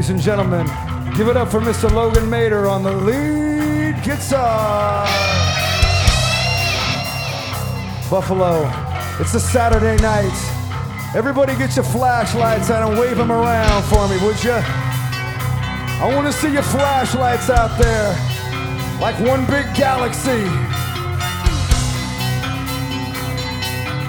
ladies and gentlemen. Give it up for Mr. Logan Mader on the lead guitar. Buffalo, it's a Saturday night. Everybody get your flashlights out and wave them around for me, would you? I want to see your flashlights out there like one big galaxy.